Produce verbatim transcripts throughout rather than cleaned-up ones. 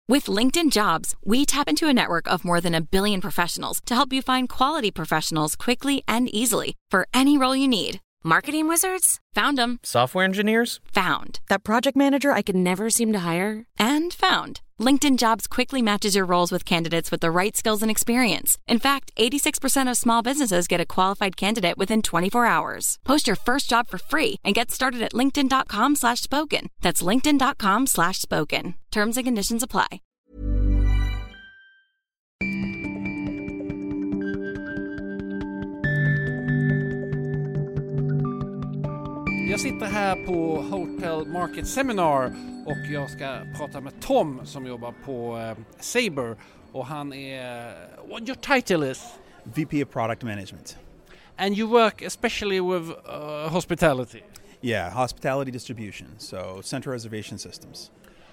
With LinkedIn Jobs, we tap into a network of more than a billion professionals to help you find quality professionals quickly and easily for any role you need. Marketing wizards? Found them. Software engineers? Found. That project manager I could never seem to hire? And found. LinkedIn Jobs quickly matches your roles with candidates with the right skills and experience. In fact, eighty-six percent of small businesses get a qualified candidate within twenty-four hours. Post your first job for free and get started at linkedin.com slash spoken. That's linkedin.com slash spoken. Terms and conditions apply. Jag sitter här på Hotel Market Seminar och jag ska prata med Tom som jobbar på uh, Sabre och han är what your title is? V P of Product Management. And you work especially with uh, hospitality. Yeah, hospitality distribution, so central reservation systems.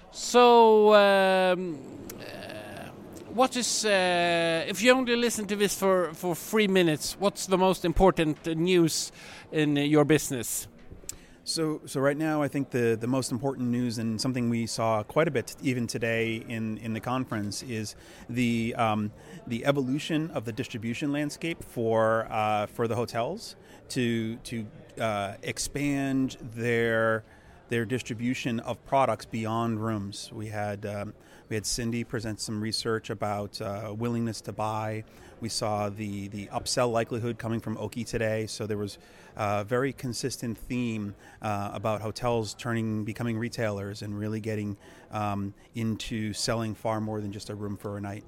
So um, uh, what is uh, if you only listen to this for for three minutes, what's the most important news in your business? So, so right now, I think the, the most important news and something we saw quite a bit even today in, in the conference is the um, the evolution of the distribution landscape for uh, for the hotels to to uh, expand their their distribution of products beyond rooms. We had um, we had Cindy present some research about uh, willingness to buy. We saw the, the upsell likelihood coming from Oki today, so there was a very consistent theme uh, about hotels turning, becoming retailers and really getting um, into selling far more than just a room for a night.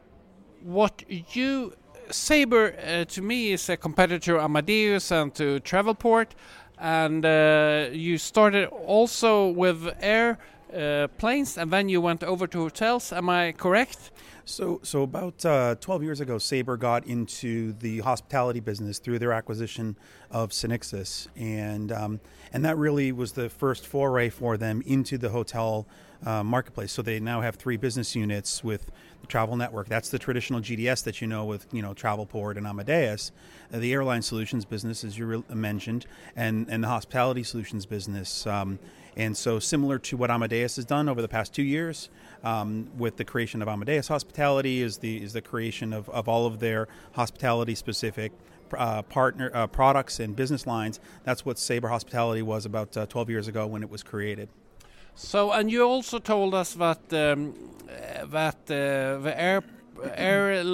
What you, Sabre uh, to me is a competitor Amadeus and to Travelport, and uh, you started also with air uh, planes and then you went over to hotels, am I correct? So, so about uh, twelve years ago, Sabre got into the hospitality business through their acquisition of Synixis, and um, and that really was the first foray for them into the hotel uh, marketplace. So they now have three business units with the Travel Network. That's the traditional G D S that you know with you know Travelport and Amadeus. Uh, the Airline Solutions business, as you re- mentioned, and and the Hospitality Solutions business. Um, And so similar to what Amadeus has done over the past two years um, with the creation of Amadeus Hospitality is the is the creation of, of all of their hospitality-specific uh, partner uh, products and business lines. That's what Sabre Hospitality was about uh, twelve years ago when it was created. So, and you also told us that um, that uh, the air air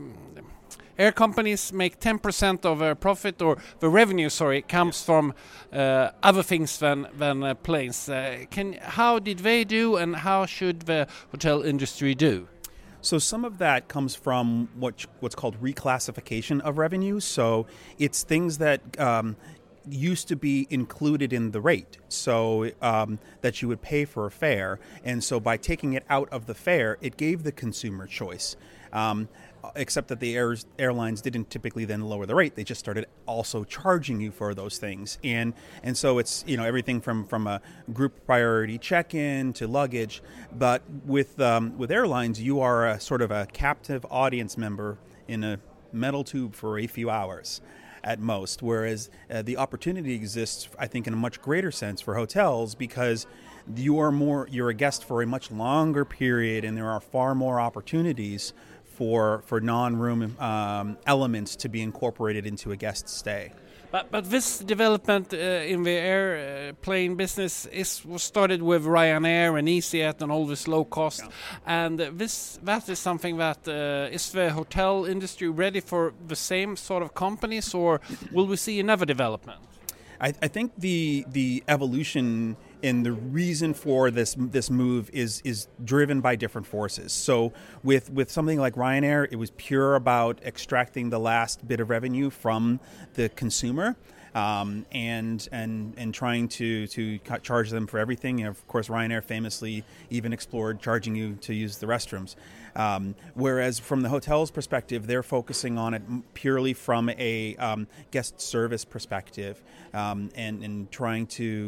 air companies make ten percent of their profit or the revenue, sorry, comes from uh, other things than than uh, planes. Uh, can how did they do, and how should the hotel industry do? So some of that comes from what what's called reclassification of revenue. So it's things that um, used to be included in the rate, so um, that you would pay for a fare. And so by taking it out of the fare, it gave the consumer choice. Um, except that the air, airlines didn't typically then lower the rate. They just started also charging you for those things. And and so it's, you know, everything from, from a group priority check-in to luggage. But with um, with airlines, you are a sort of a captive audience member in a metal tube for a few hours at most, whereas uh, the opportunity exists, I think, in a much greater sense for hotels because you are more you're a guest for a much longer period, and there are far more opportunities for for non-room um, elements to be incorporated into a guest stay. But but this development uh, in the airplane business is was started with Ryanair and EasyJet and all this low cost, yeah. and this that is something that uh, is the hotel industry ready for the same sort of companies, or will we see another development? I, I think the the evolution and the reason for this this move is is driven by different forces. So with with something like Ryanair, it was pure about extracting the last bit of revenue from the consumer, um, and and and trying to to charge them for everything. You know, of course, Ryanair famously even explored charging you to use the restrooms. Um, whereas from the hotel's perspective, they're focusing on it purely from a um, guest service perspective, um, and and trying to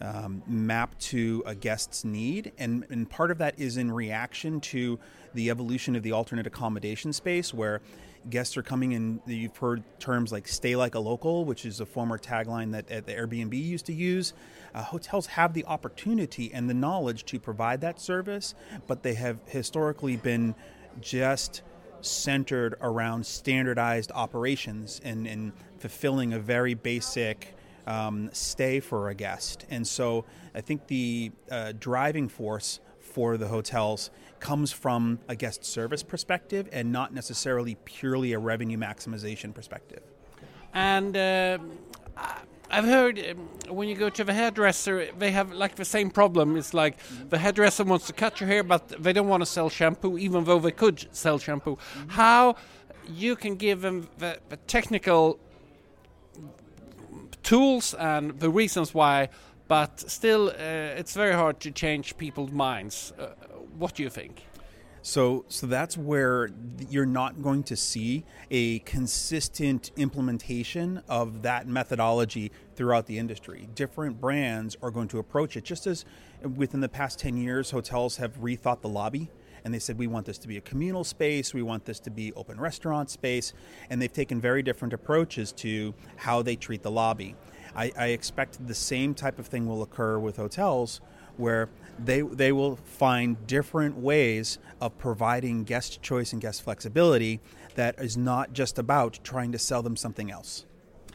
um, map to a guest's need, and, and part of that is in reaction to the evolution of the alternate accommodation space, where guests are coming in. You've heard terms like "stay like a local," which is a former tagline that uh, the Airbnb used to use. Uh, hotels have the opportunity and the knowledge to provide that service, but they have historically been just centered around standardized operations and, and fulfilling a very basic um, stay for a guest. And so I think the uh, driving force for the hotels comes from a guest service perspective and not necessarily purely a revenue maximization perspective. And uh, I've heard um, when you go to the hairdresser, they have like the same problem. It's like mm-hmm. the hairdresser wants to cut your hair, but they don't want to sell shampoo, even though they could sell shampoo. Mm-hmm. How you can give them the, the technical tools and the reasons why, but still uh, it's very hard to change people's minds. Uh, what do you think? So so that's where you're not going to see a consistent implementation of that methodology throughout the industry. Different brands are going to approach it, just as within the past ten years, hotels have rethought the lobby. And they said, we want this to be a communal space, we want this to be open restaurant space, and they've taken very different approaches to how they treat the lobby. I, I expect the same type of thing will occur with hotels, where they they will find different ways of providing guest choice and guest flexibility that is not just about trying to sell them something else.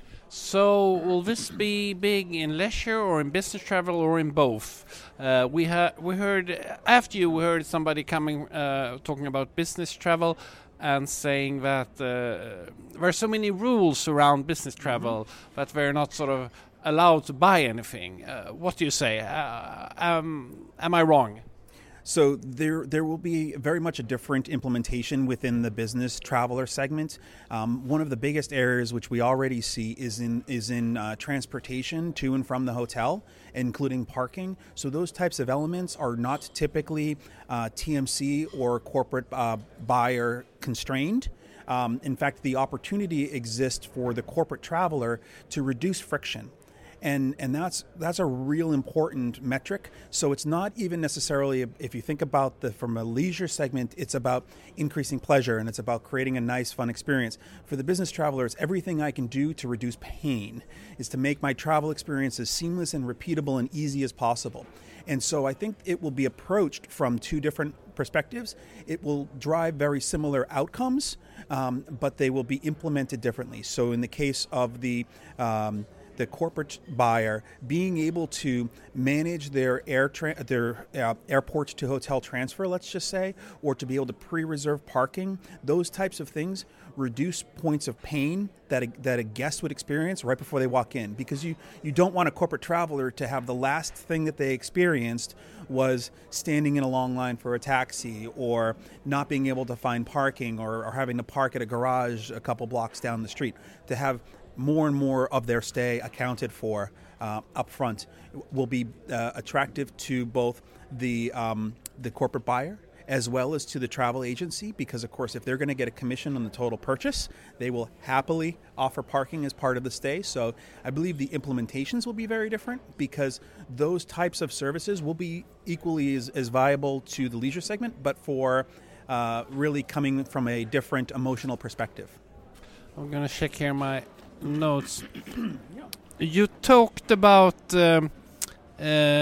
So will this be big in leisure or in business travel or in both? Uh, we ha- we heard after you we heard somebody coming uh, talking about business travel and saying that uh, there are so many rules around business travel mm-hmm. that they're not sort of allowed to buy anything. Uh, what do you say? Uh, um, am I wrong? So there there will be very much a different implementation within the business traveler segment. Um, one of the biggest areas which we already see is in is in uh, transportation to and from the hotel, including parking. So those types of elements are not typically uh, T M C or corporate uh, buyer constrained. Um, in fact, the opportunity exists for the corporate traveler to reduce friction. And and that's that's a real important metric. So it's not even necessarily, if you think about the from a leisure segment, it's about increasing pleasure and it's about creating a nice, fun experience. For the business travelers, everything I can do to reduce pain is to make my travel experience as seamless and repeatable and easy as possible. And so I think it will be approached from two different perspectives. It will drive very similar outcomes, um, but they will be implemented differently. So in the case of the um, the corporate buyer, being able to manage their air tra- their uh, airport to hotel transfer, let's just say, or to be able to pre-reserve parking, those types of things reduce points of pain that a, that a guest would experience right before they walk in, because you, you don't want a corporate traveler to have the last thing that they experienced was standing in a long line for a taxi or not being able to find parking or, or having to park at a garage a couple blocks down the street. To have more and more of their stay accounted for uh, up front will be uh, attractive to both the um, the corporate buyer as well as to the travel agency, because of course if they're going to get a commission on the total purchase, they will happily offer parking as part of the stay. So I believe the implementations will be very different, because those types of services will be equally as, as viable to the leisure segment, but for uh, really coming from a different emotional perspective. I'm going to check here my notes. You talked about um, uh,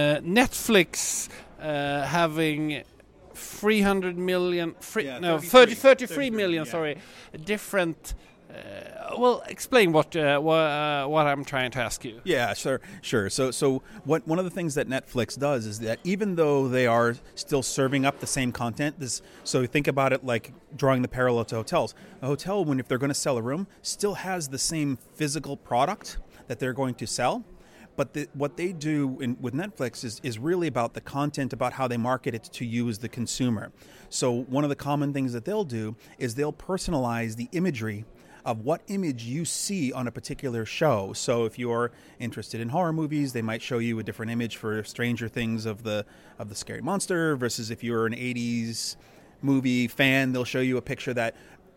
Netflix uh, having three hundred million, free, yeah, no, thirty-three, thhree, thirty-three million, yeah. sorry, different. Uh, well, explain what uh, wha- uh, what I'm trying to ask you. Yeah, sure, sure. So, so what one of the things that Netflix does is that even though they are still serving up the same content, this so think about it like drawing the parallel to hotels. A hotel, when if they're going to sell a room, still has the same physical product that they're going to sell. But the, what they do in, with Netflix is, is really about the content, about how they market it to you as the consumer. So one of the common things that they'll do is they'll personalize the imagery of what image you see on a particular show. So if you're interested in horror movies, they might show you a different image for Stranger Things of the of the scary monster, versus if you're an eighties movie fan, they'll show you a picture that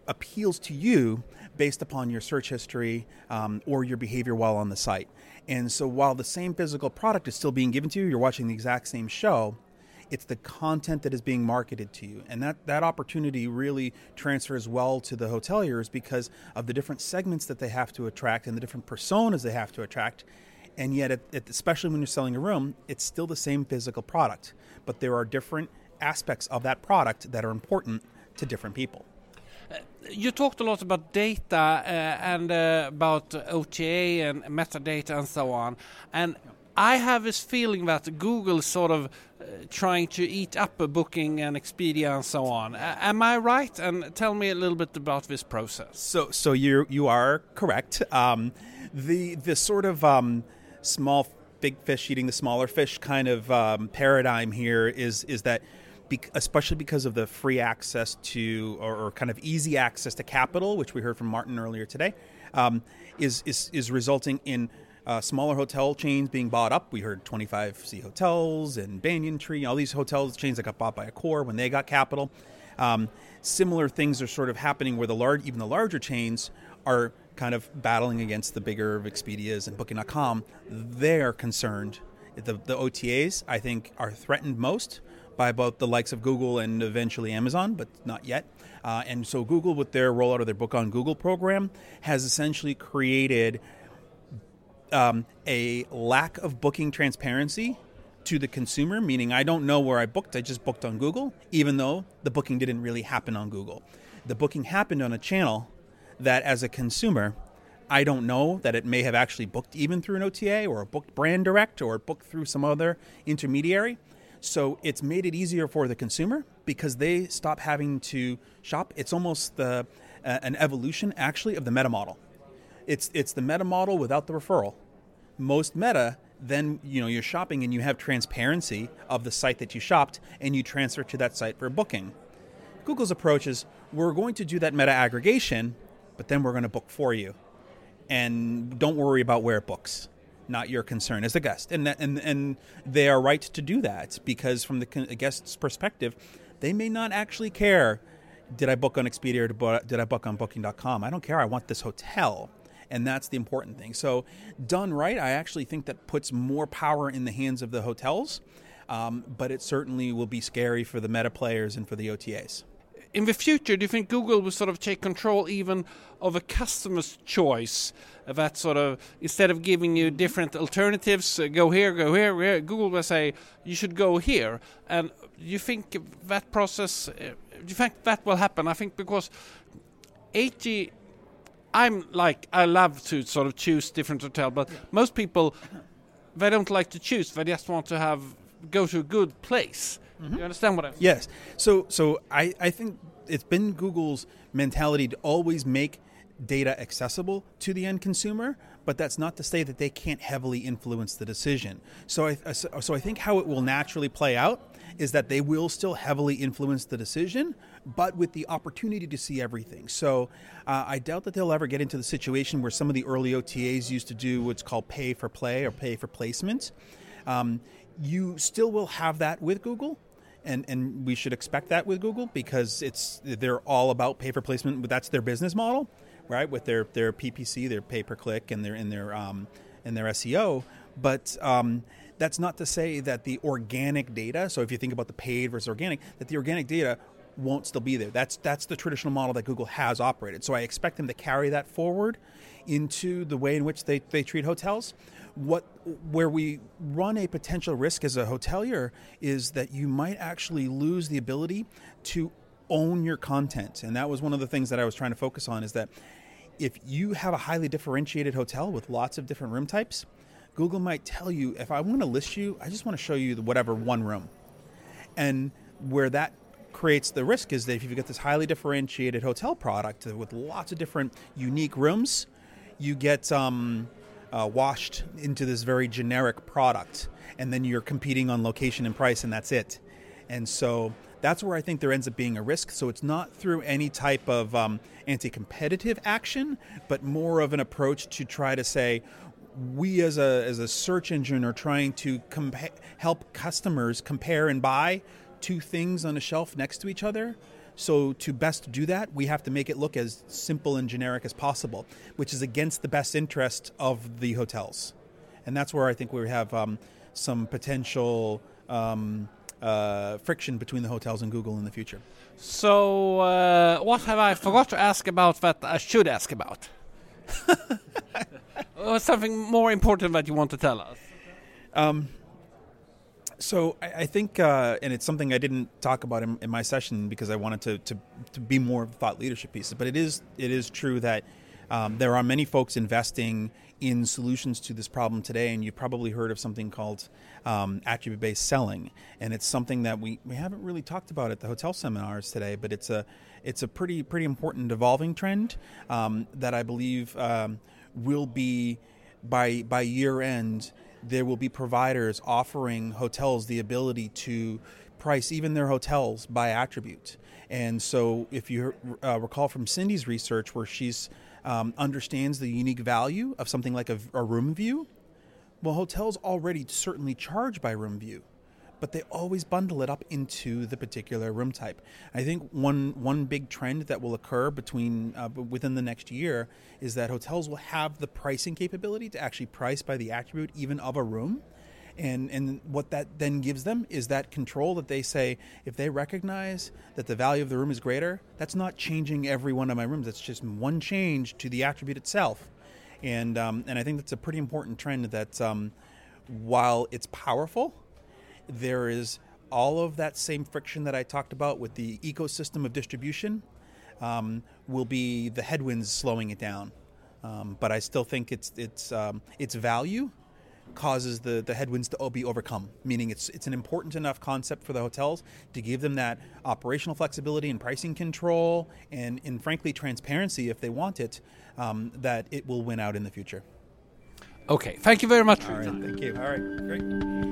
appeals to you based upon your search history um, or your behavior while on the site. And so while the same physical product is still being given to you, you're watching the exact same show, it's the content that is being marketed to you. And that, that opportunity really transfers well to the hoteliers because of the different segments that they have to attract and the different personas they have to attract. And yet, it, it, especially when you're selling a room, it's still the same physical product. But there are different aspects of that product that are important to different people. Uh, you talked a lot about data uh, and uh, about O T A and metadata and so on. And I have this feeling that Google is sort of uh, trying to eat up a Booking and Expedia and so on. Uh, am I right? And tell me a little bit about this process. So, so you you are correct. Um, the the sort of um, small big fish eating the smaller fish kind of um, paradigm here is is that. Be- especially because of the free access to, or, or kind of easy access to capital, which we heard from Martin earlier today, um, is, is is resulting in uh, smaller hotel chains being bought up. We heard twenty-five C Hotels and Banyan Tree, all these hotels chains that got bought by Accor when they got capital. Um, similar things are sort of happening where the large, even the larger chains are kind of battling against the bigger Expedias and Booking dot com. They're concerned. The, the O T As, I think, are threatened most by both the likes of Google and eventually Amazon, but not yet. Uh, and so Google, with their rollout of their Book on Google program, has essentially created um, a lack of booking transparency to the consumer, meaning I don't know where I booked, I just booked on Google, even though the booking didn't really happen on Google. The booking happened on a channel that, as a consumer, I don't know that it may have actually booked even through an O T A or booked brand direct or booked through some other intermediary. So it's made it easier for the consumer because they stop having to shop. It's almost the, uh, an evolution, actually, of the meta model. It's it's the meta model without the referral. Most meta, then you know you're shopping and you have transparency of the site that you shopped and you transfer to that site for booking. Google's approach is we're going to do that meta aggregation, but then we're going to book for you, and don't worry about where it books. Not your concern as a guest. And, that, and and they are right to do that because from the guest's perspective, they may not actually care, did I book on Expedia or did I book on Booking dot com? I don't care. I want this hotel. And that's the important thing. So done right, I actually think that puts more power in the hands of the hotels, um, but it certainly will be scary for the meta players and for the O T As. In the future, do you think Google will sort of take control even of a customer's choice? That sort of, instead of giving you different alternatives, uh, go here, go here, go here, Google will say, you should go here. And do you think that process, uh, do you think that will happen? I think because eighty, I'm like, I love to sort of choose different hotels, but most people, they don't like to choose. They just want to have, go to a good place. Mm-hmm. You understand what I'm saying? Yes. So so I, I think it's been Google's mentality to always make data accessible to the end consumer, but that's not to say that they can't heavily influence the decision. So I so I think how it will naturally play out is that they will still heavily influence the decision, but with the opportunity to see everything. So uh, I doubt that they'll ever get into the situation where some of the early O T As used to do what's called pay for play or pay for placement. Um, you still will have that with Google. And and we should expect that with Google because it's they're all about pay for placement. But that's their business model, right? With their, their P P C, their pay per click, and their in their um and their S E O. But um, that's not to say that the organic data. So if you think about the paid versus organic, that the organic data won't still be there. That's that's the traditional model that Google has operated. So I expect them to carry that forward into the way in which they, they treat hotels. What where we run a potential risk as a hotelier is that you might actually lose the ability to own your content. And that was one of the things that I was trying to focus on, is that if you have a highly differentiated hotel with lots of different room types, Google might tell you, if I want to list you, I just want to show you the whatever one room. And where that creates the risk is that if you get this highly differentiated hotel product with lots of different unique rooms, you get um, uh, washed into this very generic product, and then you're competing on location and price, and that's it. And so that's where I think there ends up being a risk. So it's not through any type of um, anti-competitive action, but more of an approach to try to say, we as a as a search engine are trying to compa- help customers compare and buy two things on a shelf next to each other. So to best do that, we have to make it look as simple and generic as possible, which is against the best interest of the hotels. And that's where I think we have um, some potential um, uh, friction between the hotels and Google in the future. So uh, what have I forgot to ask about that I should ask about? Or something more important that you want to tell us? Um, so I, I think, uh, and it's something I didn't talk about in, in my session because I wanted to, to, to be more thought leadership pieces, but it is it is true that um, there are many folks investing in solutions to this problem today, and you've probably heard of something called um, attribute-based selling, and it's something that we, we haven't really talked about at the hotel seminars today, but it's a it's a pretty pretty important evolving trend um, that I believe um, will be by by year end. There will be providers offering hotels the ability to price even their hotels by attribute. And so if you uh, recall from Cindy's research where she's um, understands the unique value of something like a, a room view, well, hotels already certainly charge by room view, but they always bundle it up into the particular room type. I think one one big trend that will occur between uh, within the next year is that hotels will have the pricing capability to actually price by the attribute even of a room. And and what that then gives them is that control that they say, if they recognize that the value of the room is greater, that's not changing every one of my rooms. That's just one change to the attribute itself. And um, and I think that's a pretty important trend that um, while it's powerful, there is all of that same friction that I talked about with the ecosystem of distribution um, will be the headwinds slowing it down. Um, but I still think it's it's um, its value causes the, the headwinds to be overcome, meaning it's it's an important enough concept for the hotels to give them that operational flexibility and pricing control and, and frankly, transparency if they want it, um, that it will win out in the future. Okay, thank you very much. All right, thank you. All right, great.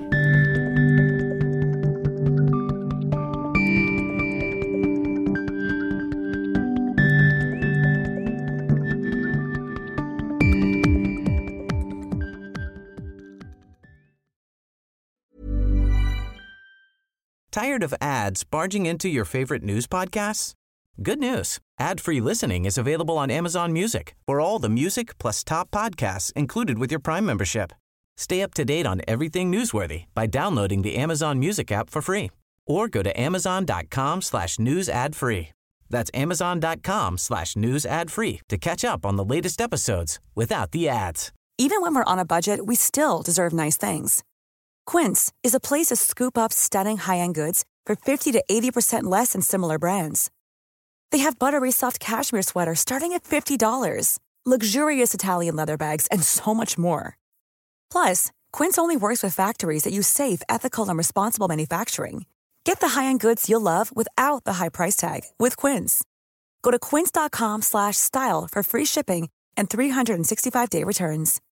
Tired of ads barging into your favorite news podcasts? Good news. Ad-free listening is available on Amazon Music for all the music plus top podcasts included with your Prime membership. Stay up to date on everything newsworthy by downloading the Amazon Music app for free or go to amazon.com slash news ad free. That's amazon.com slash news ad free to catch up on the latest episodes without the ads. Even when we're on a budget, we still deserve nice things. Quince is a place to scoop up stunning high-end goods for fifty to eighty percent less than similar brands. They have buttery soft cashmere sweaters starting at fifty dollars, luxurious Italian leather bags, and so much more. Plus, Quince only works with factories that use safe, ethical, and responsible manufacturing. Get the high-end goods you'll love without the high price tag with Quince. Go to quince.com slash style for free shipping and three sixty-five day returns.